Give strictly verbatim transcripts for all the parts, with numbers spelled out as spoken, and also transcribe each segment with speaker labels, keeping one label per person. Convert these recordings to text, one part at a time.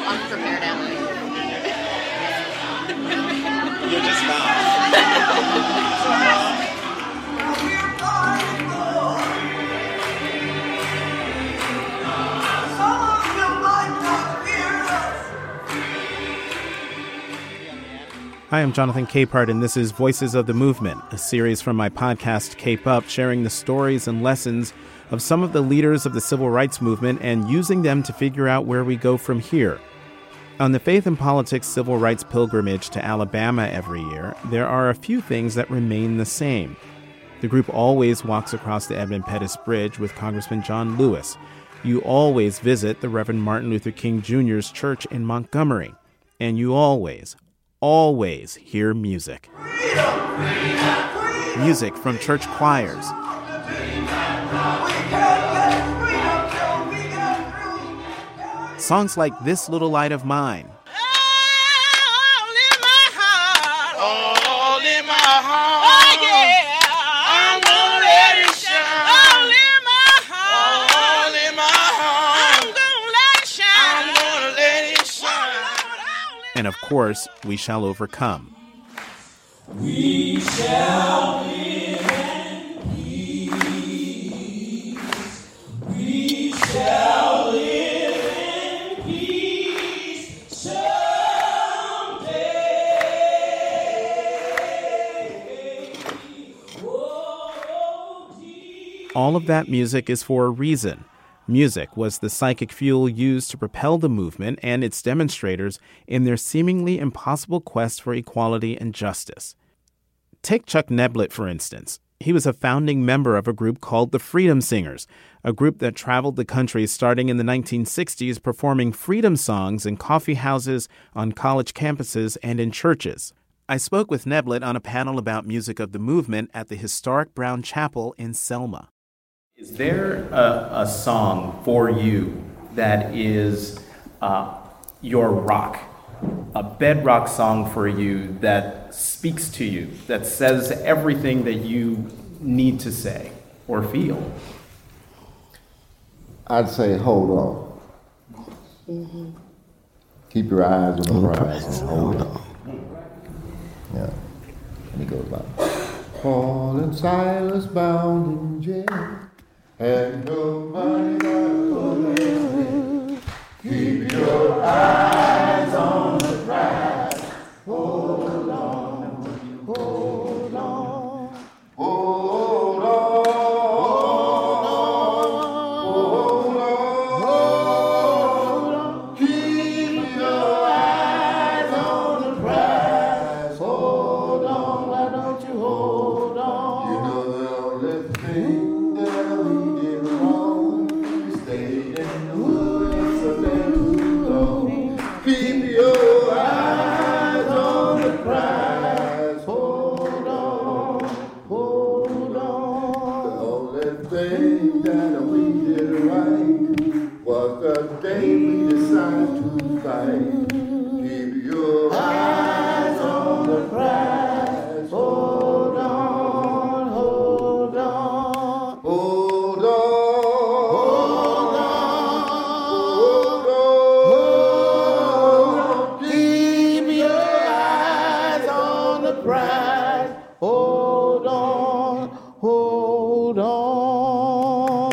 Speaker 1: unprepared, Emily.
Speaker 2: You're just not.
Speaker 3: Hi, I'm Jonathan Capehart, and this is Voices of the Movement, a series from my podcast, Cape Up, sharing the stories and lessons of some of the leaders of the civil rights movement and using them to figure out where we go from here. On the Faith and Politics Civil Rights Pilgrimage to Alabama every year, there are a few things that remain the same. The group always walks across the Edmund Pettus Bridge with Congressman John Lewis. You always visit the Reverend Martin Luther King Junior's church in Montgomery. And you always, always hear music. Freedom, freedom, freedom. Music from church choirs. Songs like This Little Light of Mine.
Speaker 4: All in my heart.
Speaker 2: All in my heart.
Speaker 4: Oh, yeah. I'm gonna let it shine. All in my heart.
Speaker 2: All in my heart.
Speaker 4: I'm gonna let it shine.
Speaker 2: I'm gonna let it shine.
Speaker 3: And of course, We Shall Overcome.
Speaker 5: We shall live in peace. We shall live in peace someday. Oh, dear.
Speaker 3: All of that music is for a reason. Music was the psychic fuel used to propel the movement and its demonstrators in their seemingly impossible quest for equality and justice. Take Chuck Neblett, for instance. He was a founding member of a group called the Freedom Singers, a group that traveled the country starting in the nineteen sixties performing freedom songs in coffee houses, on college campuses, and in churches. I spoke with Neblett on a panel about music of the movement at the historic Brown Chapel in Selma. Is there a, a song for you that is uh, your rock, a bedrock song for you that speaks to you, that says everything that you need to say or feel?
Speaker 6: I'd say hold on. Mm-hmm. Keep your eyes on the prize and hold on. Yeah. And he goes like, Paul and Silas bound in jail. And no money got away. Keep your eyes on the prize. Hold on, hold on, hold on, hold on, hold on. Keep your eyes on the prize. Hold on, why don't you hold on? You know the only thing keep your eyes on the prize. Hold on, hold on. The only thing that we did right was the day we decided to fight. Keep your eyes on the prize. Hold on, hold on, hold on. Hold on, hold on.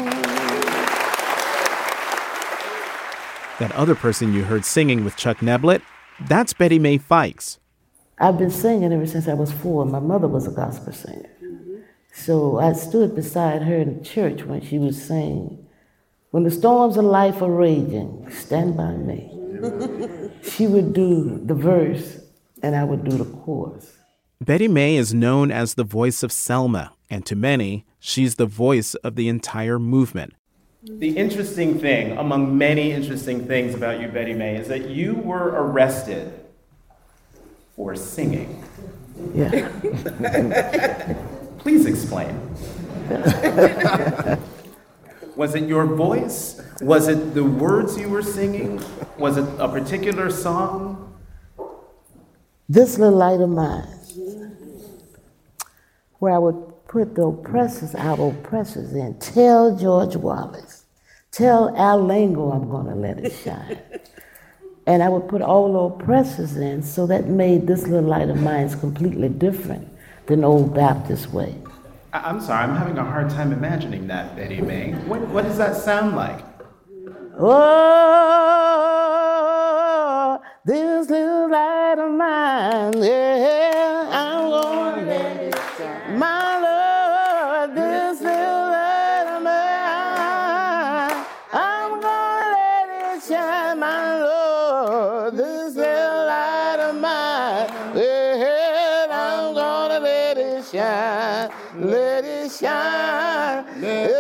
Speaker 3: That other person you heard singing with Chuck Neblett, that's Betty Mae Fikes.
Speaker 7: I've been singing ever since I was four. My mother was a gospel singer. Mm-hmm. So I stood beside her in church when she was saying, when the storms of life are raging, stand by me. She would do the verse and I would do the chorus.
Speaker 3: Betty Mae is known as the voice of Selma, and to many, she's the voice of the entire movement. The interesting thing, among many interesting things about you, Betty Mae, is that you were arrested for singing.
Speaker 7: Yeah.
Speaker 3: Please explain. Was it your voice? Was it the words you were singing? Was it a particular song?
Speaker 7: This Little Light of Mine, where I would put the oppressors, our oppressors in. Tell George Wallace, tell Al Lingo I'm gonna let it shine. And I would put all the oppressors in, so that made this little light of mine completely different than the old Baptist way.
Speaker 3: I- I'm sorry, I'm having a hard time imagining that, Betty May. What, what does that sound like?
Speaker 7: Oh, this little light of mine, yeah, I'm gonna let it shine. My Lord, this little light of mine, I'm gonna let it shine. My Lord, this little light of mine, yeah, I'm gonna let it shine, let it shine. Yeah.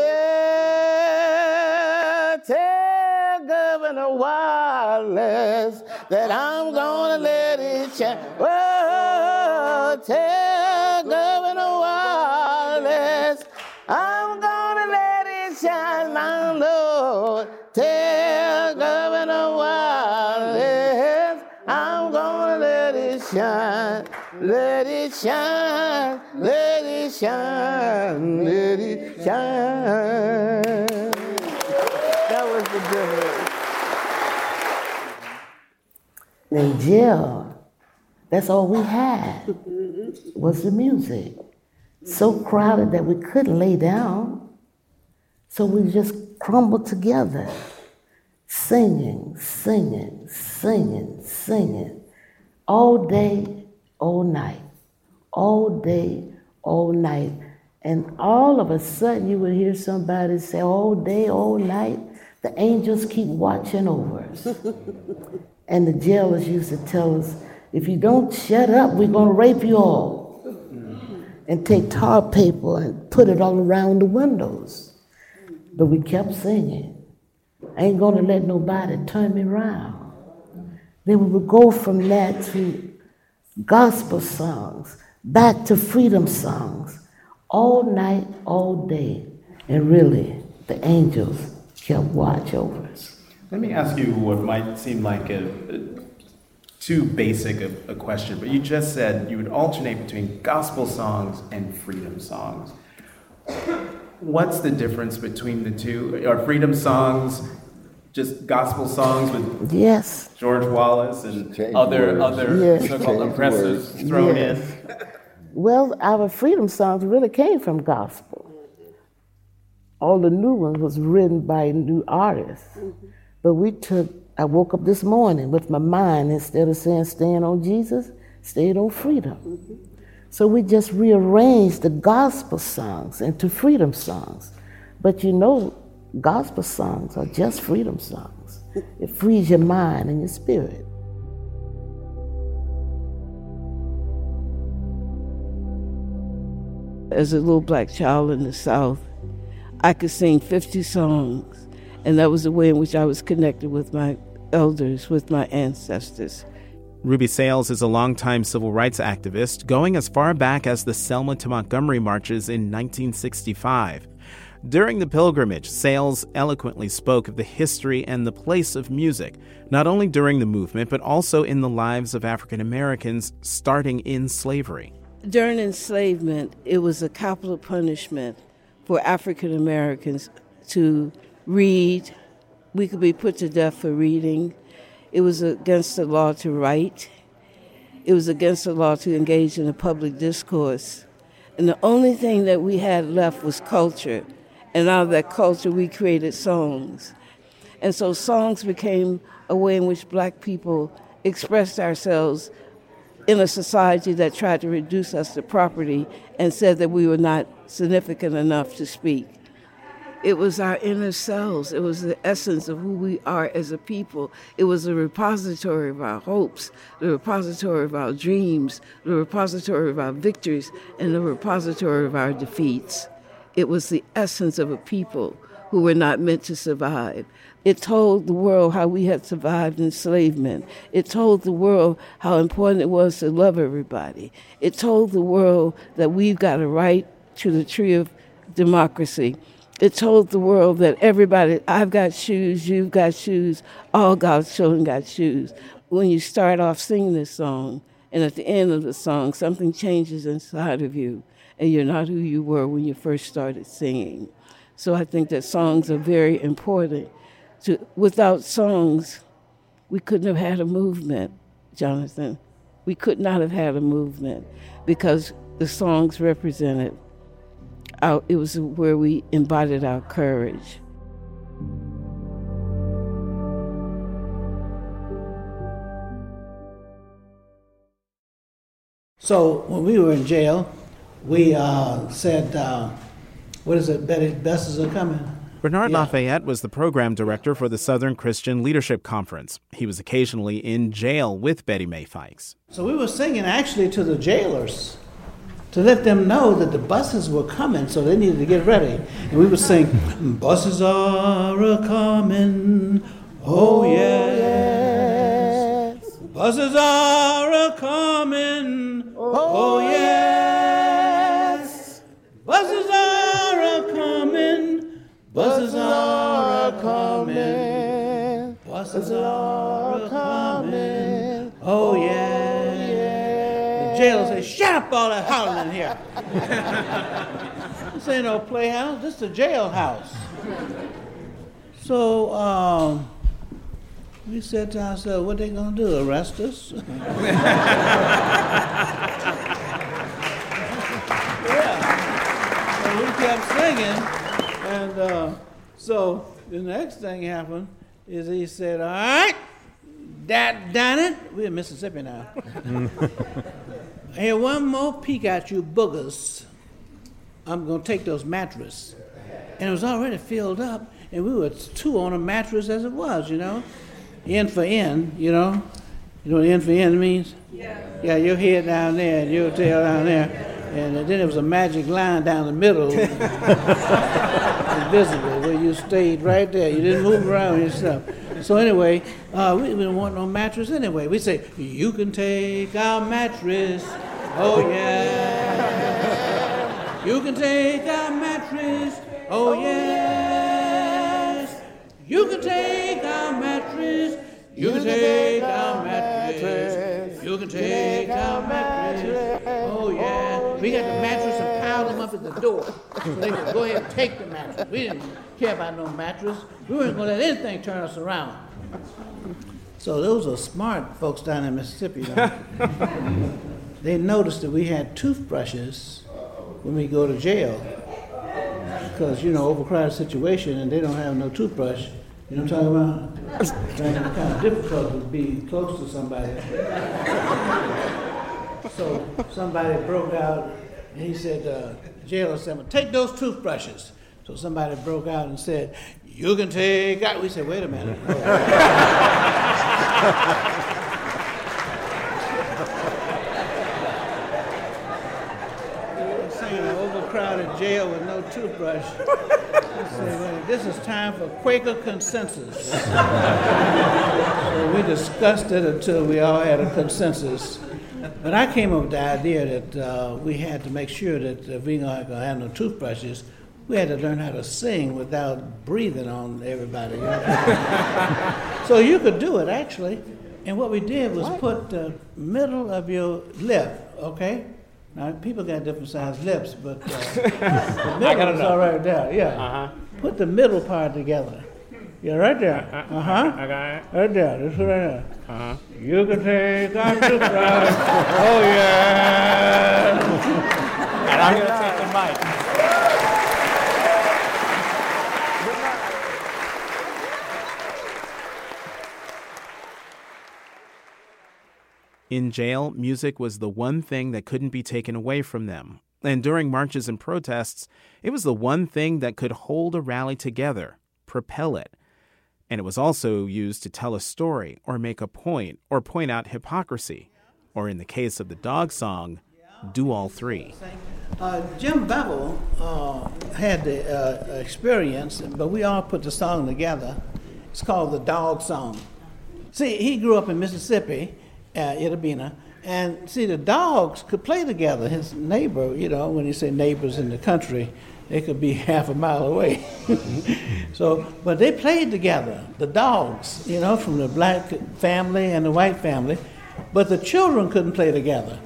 Speaker 7: Governor Wallace that I'm gonna let it shine. Oh, tell Governor Wallace I'm gonna let it shine, my Lord. Tell Governor Wallace I'm gonna let it shine, let it shine, let it shine, let it shine. That was the difference. In jail, that's all we had was the music. So crowded that we couldn't lay down. So we just crumbled together, singing, singing, singing, singing, all day, all night, all day, all night. And all of a sudden you would hear somebody say, all day, all night, the angels keep watching over us. And the jailers used to tell us, if you don't shut up, we're going to rape you all. And take tar paper and put it all around the windows. But we kept singing. I ain't going to let nobody turn me around. Then we would go from that to gospel songs, back to freedom songs, all night, all day. And really, the angels kept watch over us.
Speaker 3: Let me ask you what might seem like a, a too basic a, a question, but you just said you would alternate between gospel songs and freedom songs. What's the difference between the two? Are freedom songs just gospel songs with
Speaker 7: yes.
Speaker 3: George Wallace and
Speaker 6: Change
Speaker 3: other
Speaker 6: words.
Speaker 3: other
Speaker 7: Yes.
Speaker 3: so-called
Speaker 6: Change
Speaker 3: oppressors
Speaker 6: words.
Speaker 3: thrown
Speaker 7: Yes.
Speaker 3: in?
Speaker 7: Well, our freedom songs really came from gospel. All the new ones was written by new artists. Mm-hmm. But we took, I woke up this morning with my mind, instead of saying stand on Jesus, stayed on freedom. Mm-hmm. So we just rearranged the gospel songs into freedom songs. But you know, gospel songs are just freedom songs. It frees your mind and your spirit.
Speaker 1: As a little black child in the South, I could sing fifty songs, and that was the way in which I was connected with my elders, with my ancestors.
Speaker 3: Ruby Sales is a longtime civil rights activist, going as far back as the Selma to Montgomery marches in nineteen sixty-five. During the pilgrimage, Sales eloquently spoke of the history and the place of music, not only during the movement, but also in the lives of African Americans starting in slavery.
Speaker 1: During enslavement, it was a capital punishment for African Americans to read. We could be put to death for reading. It was against the law to write. It was against the law to engage in a public discourse. And the only thing that we had left was culture. And out of that culture, we created songs. And so songs became a way in which black people expressed ourselves in a society that tried to reduce us to property and said that we were not significant enough to speak. It was our inner selves. It was the essence of who we are as a people. It was the repository of our hopes, the repository of our dreams, the repository of our victories, and the repository of our defeats. It was the essence of a people who were not meant to survive. It told the world how we had survived enslavement. It told the world how important it was to love everybody. It told the world that we've got a right to the tree of democracy. It told the world that everybody, I've got shoes, you've got shoes, all God's children got shoes. When you start off singing this song, and at the end of the song, something changes inside of you, and you're not who you were when you first started singing. So I think that songs are very important. To, without songs, we couldn't have had a movement, Jonathan. We could not have had a movement because the songs represented our, it was where we embodied our courage.
Speaker 8: So when we were in jail, we uh, said, uh, what is it, Betty, Buses are coming?
Speaker 3: Bernard
Speaker 8: Yeah.
Speaker 3: Lafayette was the program director for the Southern Christian Leadership Conference. He was occasionally in jail with Betty Mae Fikes.
Speaker 8: So we were singing actually to the jailers to let them know that the buses were coming, so they needed to get ready. And we would sing, buses are a-coming, oh yes. Buses are a-coming, oh yes. Buses are a-coming, buses are a-coming, buses are a-coming, oh yeah. The jailer said, shut up all that hollering in here. This ain't no playhouse, this is a jailhouse. So um, we said to ourselves, what they gonna do, arrest us? Yeah. So we kept singing, and uh, so the next thing happened is he said, all right, that done it. We're in Mississippi now. Here, one more peek at you boogers. I'm gonna take those mattresses. And it was already filled up, and we were two on a mattress as it was, you know. End for end, you know. You know what end for end means? Yeah. Yeah, your head down there and your tail down there. And then there was a magic line down the middle, invisible, where you stayed right there. You didn't move around and stuff. So anyway, uh, we didn't want no mattress anyway. We say, you can take our mattress, oh yeah. You can take our mattress, oh yes. You can take our mattress, you can take our mattress, you can take our mattress, oh yeah. We got the mattress and piled them up at the door so they could go ahead and take the mattress. We didn't care about no mattress. We weren't going to let anything turn us around. So those are smart folks down in Mississippi. You know? They noticed that we had toothbrushes when we go to jail because, you know, overcrowded situation and they don't have no toothbrush. You know what I'm talking about? It's kind of difficult to be close to somebody. So somebody broke out and he said, uh, jailer said, well, take those toothbrushes. So somebody broke out and said, you can take out. We said, wait a minute. We were singing an overcrowded jail with no toothbrush. We said, well, this is time for Quaker consensus. So we discussed it until we all had a consensus. But I came up with the idea that uh, we had to make sure that if we weren't going to have no toothbrushes, we had to learn how to sing without breathing on everybody. You know? So you could do it, actually. And what we did was put the middle of your lip, okay? Now, people got different sized lips, but uh, the middle is all right there, yeah. Uh-huh. Put the middle part together. Yeah, right there. Uh-huh. I got it. Right there. This right there. Uh-huh. You can take our toothbrush. Oh, yeah.
Speaker 9: And I'm going to take the mic.
Speaker 3: In jail, music was the one thing that couldn't be taken away from them. And during marches and protests, it was the one thing that could hold a rally together, propel it. And it was also used to tell a story or make a point or point out hypocrisy. Or in the case of the dog song, do all three.
Speaker 8: Uh, Jim Bevel uh, had the uh, experience, but we all put the song together. It's called the Dog Song. See, he grew up in Mississippi, uh, Itta Bena, and see, the dogs could play together. His neighbor, you know, when you say neighbors in the country, they could be half a mile away. So, but they played together, the dogs, you know, from the black family and the white family, but the children couldn't play together.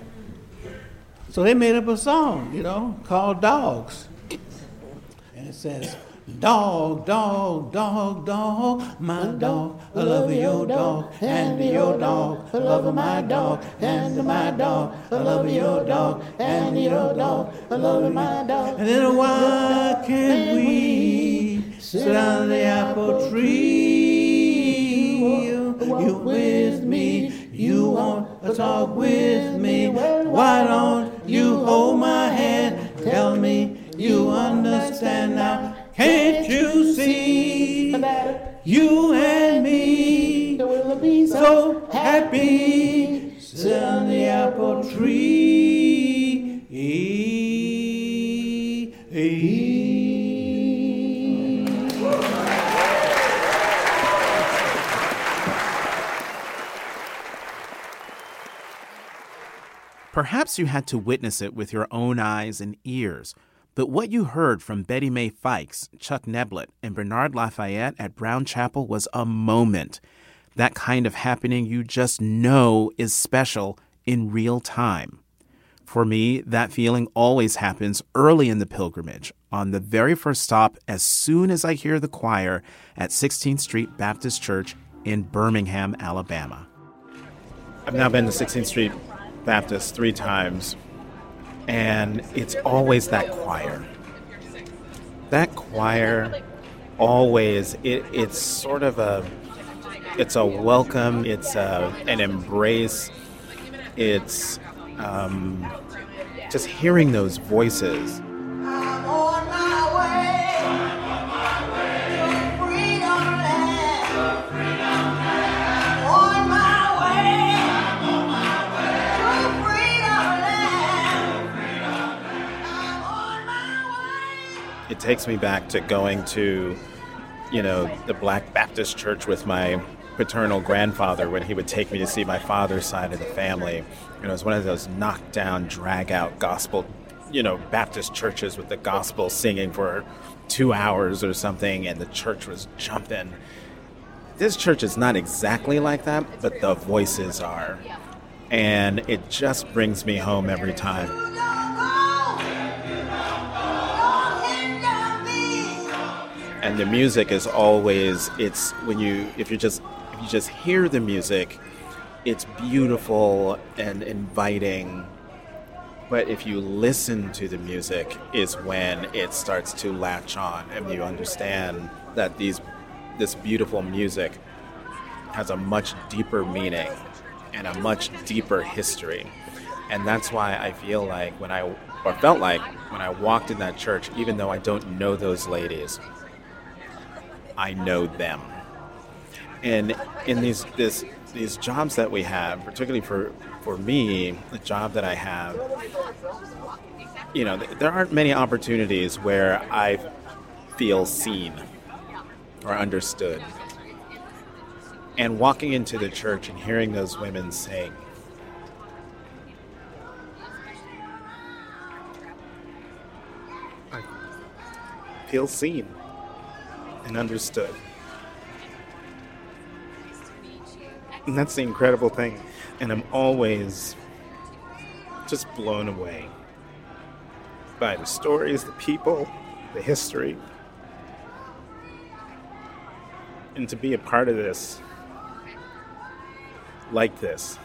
Speaker 8: So they made up a song, you know, called Dogs. And it says, Dog, dog, dog, dog, my dog, I love your dog, and your dog, I love my dog, and my dog, I love your dog, and your dog, I love my dog. And then why can't we sit under the apple tree? You, you with me, you want to talk with me. Why don't you hold my hand? Tell me you understand now. Can't you see you and me so happy? Sit on the apple tree.
Speaker 3: Perhaps you had to witness it with your own eyes and ears. But what you heard from Betty Mae Fikes, Chuck Neblett, and Bernard Lafayette at Brown Chapel was a moment. That kind of happening you just know is special in real time. For me, that feeling always happens early in the pilgrimage, on the very first stop as soon as I hear the choir at sixteenth Street Baptist Church in Birmingham, Alabama. I've now been to sixteenth Street Baptist three times. And it's always that choir. That choir always, it, it's sort of a, it's a welcome, it's a, an embrace, it's um, just hearing those voices.
Speaker 4: I'm on my way. I'm on my way. To freedom land. To freedom land. I'm on my way. I'm on my way. To freedom land. I'm on my way.
Speaker 3: It takes me back to going to, you know, the Black Baptist church with my paternal grandfather when he would take me to see my father's side of the family. You know, it was one of those knockdown, drag-out gospel, you know, Baptist churches with the gospel singing for two hours or something, and the church was jumping. This church is not exactly like that, but the voices are. And it just brings me home every time. And the music is always, it's when you, if you just, if you just hear the music, it's beautiful and inviting. But if you listen to the music is when it starts to latch on and you understand that these, this beautiful music has a much deeper meaning and a much deeper history. And that's why I feel like when I, or felt like when I walked in that church, even though I don't know those ladies, I know them. And in these this these jobs that we have, particularly for, for me, the job that I have, you know, there aren't many opportunities where I feel seen or understood. And walking into the church and hearing those women sing, I feel seen and understood. And that's the incredible thing. And I'm always just blown away by the stories, the people, the history. And to be a part of this, like this,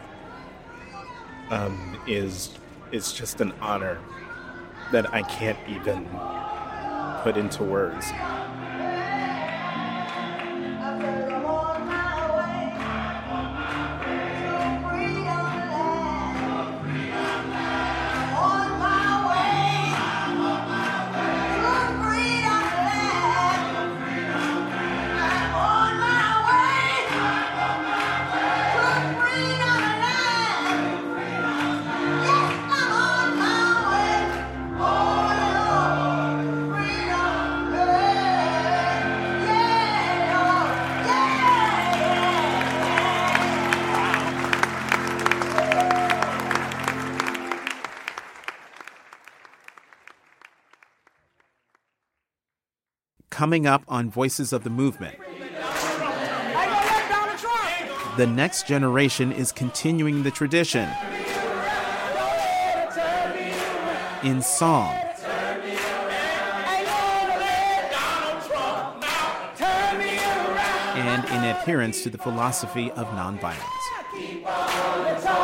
Speaker 3: um, is is just an honor that I can't even put into words. Coming up on Voices of the Movement, the next generation is continuing the tradition in song, and in adherence to the philosophy of nonviolence.
Speaker 4: Keep on the